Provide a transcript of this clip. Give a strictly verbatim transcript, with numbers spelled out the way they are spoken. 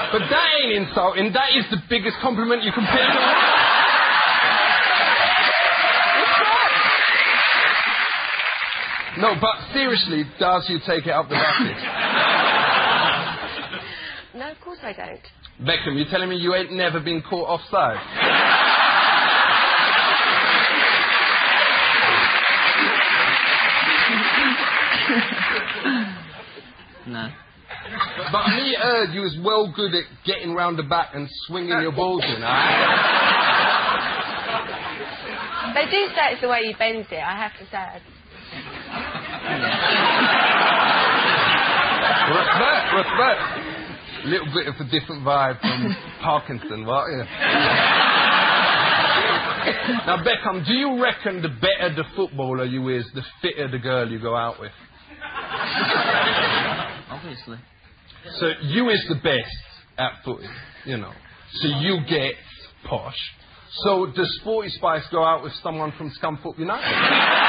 But that ain't insulting. That is the biggest compliment you can pay in the world. No, but seriously, does you take it up the bucket? No, of course I don't. Beckham, you telling me you ain't never been caught offside? No. But me heard you was well good at getting round the back and swinging your balls in, eh? They do say it's the way you bend it, I have to say. Respect, respect. Little bit of a different vibe from Parkinson, what? Yeah. Now, Beckham, do you reckon the better the footballer you is, the fitter the girl you go out with? Obviously. So you is the best at footy, you know. So you get posh. So does Sporty Spice go out with someone from Scunthorpe United?